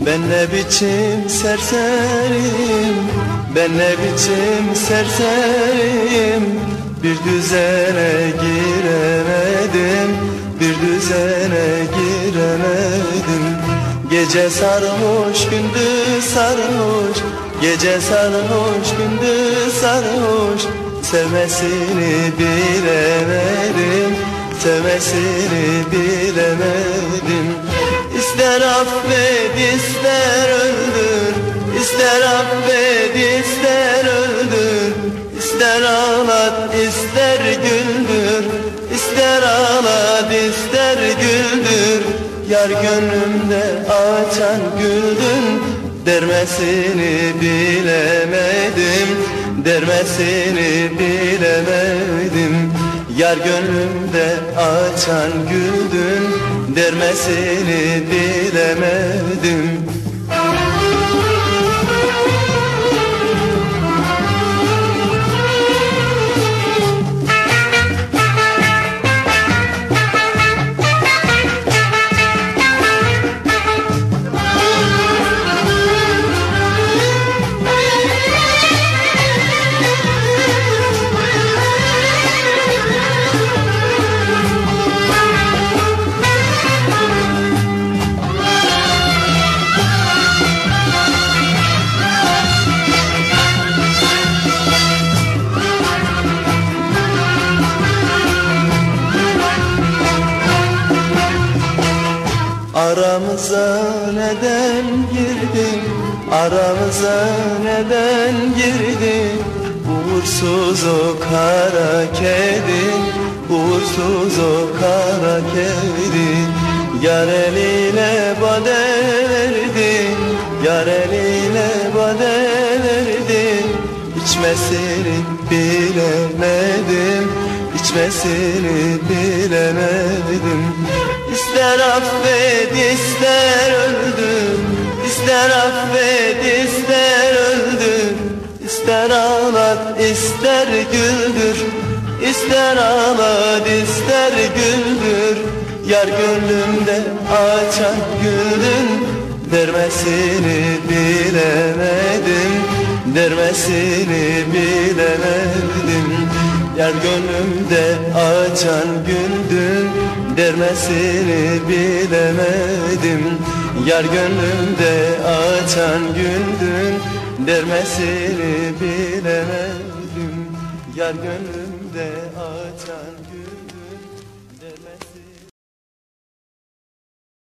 Ben ne biçim serserim, ben ne biçim serserim. Bir düzene giremedim, bir düzene giremedim. Gece sarhoş gündüz sarhoş, gece sarhoş gündüz sarhoş. Sevmesini bilemedim, sevmesini bilemedim. İster affet ister öldür, ister affet ister öldür. İster ağlat ister güldür, ister ağlat ister güldür. Yar gönlümde açan güldün, dermesini bilemedim, dermesini bilemedim. Yar gönlümde açan güldün, dermesini bilemedim. Aramıza neden girdin, aramıza neden girdin? Uğursuz o kara kedi, uğursuz o kara kedi. Yar eline bade verdi, yar eline bade verdi. İçmesini bilemedim, içmesini bilemedim. İster affet ister öldür, ister affet ister öldür. İster ağlat ister güldür, ister ağlat ister güldür. Yar gönlümde açan güldün, dermesini bilemedim, dermesini bilemedim. Yar gönlümde açan güldün, dermesini bilemedim. Yar gönlümde açan güldün, dermesini bilemedim. Yar gönlümde